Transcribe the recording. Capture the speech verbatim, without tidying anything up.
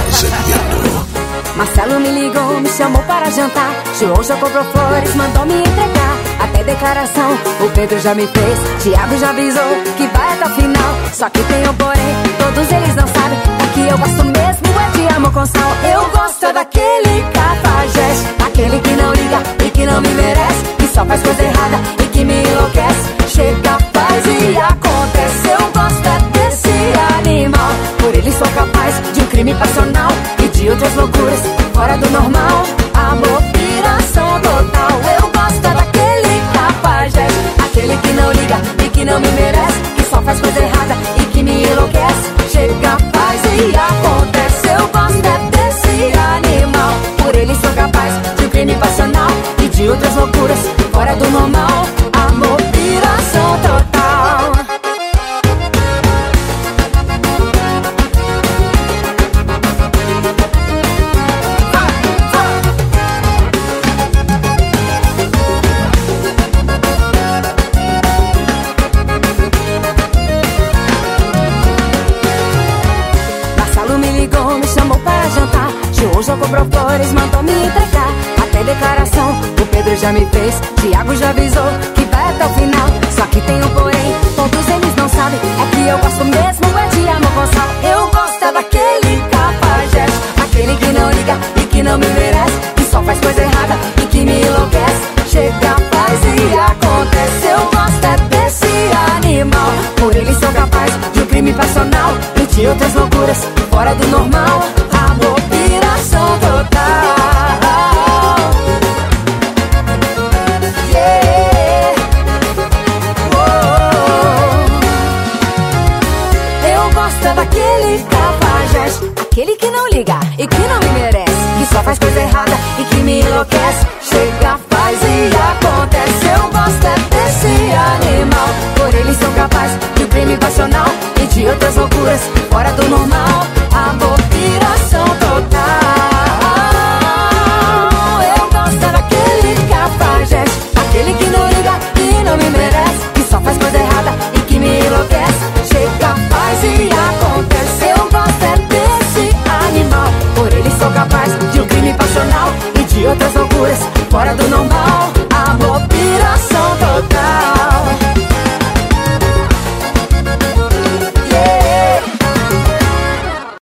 Azevedo. Marcelo me ligou, me chamou para jantar. João já comprou flores, mandou me entregar. Até declaração o Pedro já me fez. Thiago já avisou que vai até o final. Só que tem um porém, todos eles não sabem. É que eu gosto mesmo é de amor com sal. Eu gosto é daquele cafajeste, aquele que não liga e que não me merece, que só faz coisa errada e que me enlouquece. Chega, faz e acontece. Eu gosto é desse animal. Por ele sou capaz de um crime passional e de outras loucuras fora do normal. Amor, piração total. Eu gosto é daquele cafajeste, aquele que não liga e que não me merece, que só faz coisa errada e que me enlouquece. Chega, faz e acontece. Eu gosto é desse animal. Por ele sou capaz de um crime passional e de outras loucuras fora do normal. Amor, piração total. Marcelo me ligou, me chamou para jantar. João já comprou flores, mandou me entregar. Até declaração o Pedro já me fez. Thiago já avisou que vai até o final. Só que tem um porém, todos eles não sabem. É que eu gosto mesmo é de amor com sal. Eu gosto é daquele cafajeste, aquele que não liga e que não me merece, que só faz coisa errada e que me enlouquece. Chega, faz e acontece. Eu gosto é desse animal. Por ele sou capaz de um crime passional e de outras loucuras fora do normal. Amor, piração total. Yeah. Oh. Eu gosto é daquele cafajeste, aquele que não liga e que não me merece, que só faz coisa errada e que me enlouquece. Chega, faz e acontece. Eu gosto é desse animal. Por ele sou capaz de um crime passional e de outras loucuras fora do normal. Amor, piração total. Eu gosto é daquele cafajeste, aquele que não liga e não me merece, que só faz coisa errada e que me enlouquece. Chega, faz e acontece. Eu gosto é desse animal. Por ele sou capaz de um crime passional e de outras loucuras fora do normal.